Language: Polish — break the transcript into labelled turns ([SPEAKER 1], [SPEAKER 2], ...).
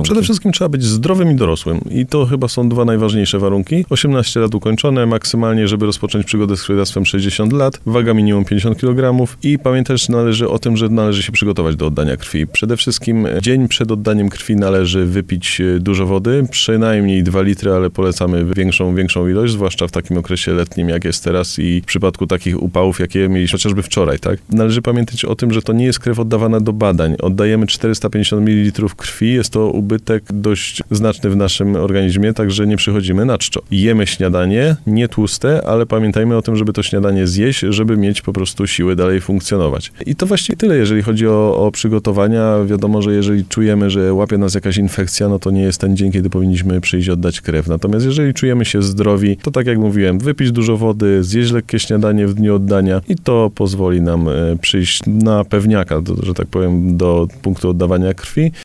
[SPEAKER 1] Przede wszystkim trzeba być zdrowym i dorosłym. I to chyba są dwa najważniejsze warunki. 18 lat ukończone, maksymalnie, żeby rozpocząć przygodę z krwiodawstwem 60 lat, waga minimum 50 kg i pamiętać należy o tym, że należy się przygotować do oddania krwi. Przede wszystkim dzień przed oddaniem krwi należy wypić dużo wody, przynajmniej 2 litry, ale polecamy większą ilość, zwłaszcza w takim okresie letnim, jak jest teraz i w przypadku takich upałów, jakie mieliśmy chociażby wczoraj, tak? Należy pamiętać o tym, że to nie jest krew oddawana do badań. Oddajemy 450 ml krwi, jest to ubytek dość znaczny w naszym organizmie, także nie przychodzimy na czczo. Jemy śniadanie, nie tłuste, ale pamiętajmy o tym, żeby to śniadanie zjeść, żeby mieć po prostu siły dalej funkcjonować. I to właściwie tyle, jeżeli chodzi o przygotowania. Wiadomo, że jeżeli czujemy, że łapie nas jakaś infekcja, no to nie jest ten dzień, kiedy powinniśmy przyjść oddać krew. Natomiast jeżeli czujemy się zdrowi, to tak jak mówiłem, wypić dużo wody, zjeść lekkie śniadanie w dniu oddania i to pozwoli nam przyjść na pewniaka, że tak powiem, do punktu oddawania krwi.